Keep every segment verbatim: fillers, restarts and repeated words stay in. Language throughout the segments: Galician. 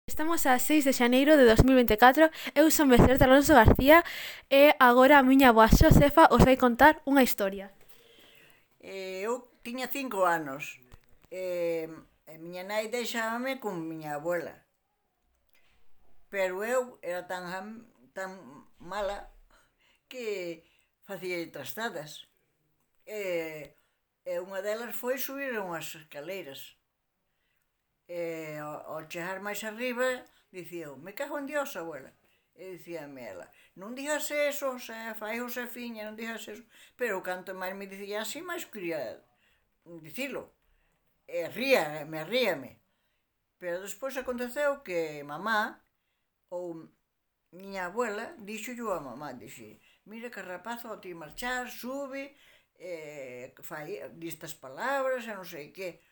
Estamos a seis de xaneiro de dos mil vinte e catro, eu son Mercedes Alonso García e agora a miña avoa Xosefa os vai contar unha historia. Eh, eu tiña cinco anos e a miña nai deixábame con miña abuela, pero eu era tan, tan mala que facía trastadas e, e unha delas foi subir unhas escaleiras e ao, ao chegar máis arriba dicía eu, me cago en Dios, abuela. E dicíame ela, non digas eso, se fai o Sefiña, non digas eso. Pero canto máis me dicía así, máis quería dicilo. E ría, me ríame. Pero despois aconteceu que mamá, ou miña abuela, dixo yo a mamá, dixe, mira que rapaz ao ti marchar, sube, eh, fai distas palabras, e non sei que.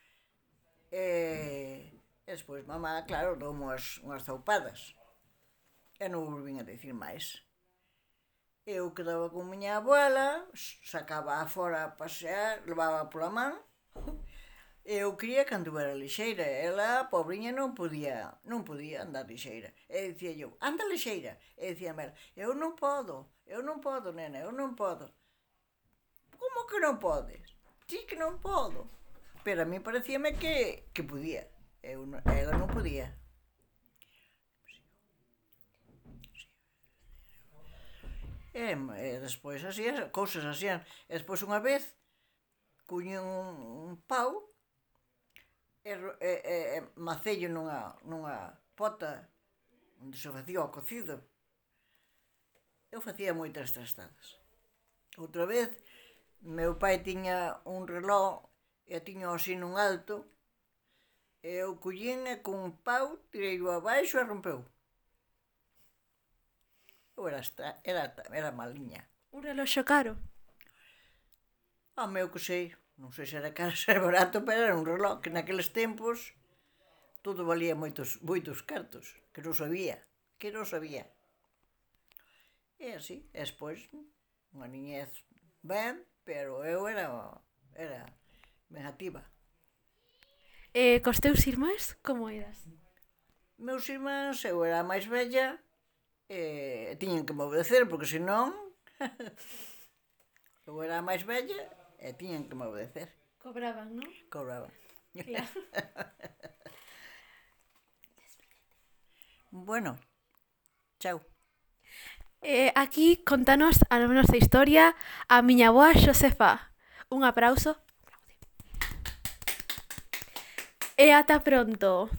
E, e despois mamá, claro, dou unhas, unhas zaupadas. E non volvín a decir máis. Eu quedaba con miña abuela, sacaba a fora a pasear, levaba pola man. Eu quería que anduvera lixeira, ela, pobriña, non podía, non podía andar lixeira. E dicía eu, anda lixeira. E dicía ela, eu non podo, eu non podo, nena, eu non podo. Como que non podes? Ti que non podo. Pero a mí parecíame que, que podía. Eu, ela non podía. E, e despois así, cousas así. E despois unha vez cuñen un, un pau e, e, e macello nunha, nunha pota onde se facía o cocido. Eu facía moitas trastadas. Outra vez, meu pai tiña un reloj e tiña así nun alto e eu collín e con un pau tirei-o abaixo e rompeu. Eu era, era, era maliña. Un reloxo caro? Ah, meu que sei, non sei se era caro, se era barato, pero era un reloj que naqueles tempos todo valía moitos, moitos cartos, que non sabía, que non sabía. E así, e despois, unha niñez ben, pero eu era, era negativa. E cos teus irmáns, como eras? Meus irmáns, eu era a máis bella, e tiñen que me obedecer, porque senón eu era a máis bella e tiñen que me obedecer. Cobraban, non? Cobraban. Claro. Bueno, chao. E aquí contanos a nosa historia a miña avoa Xosefa. Un aplauso. E ata pronto.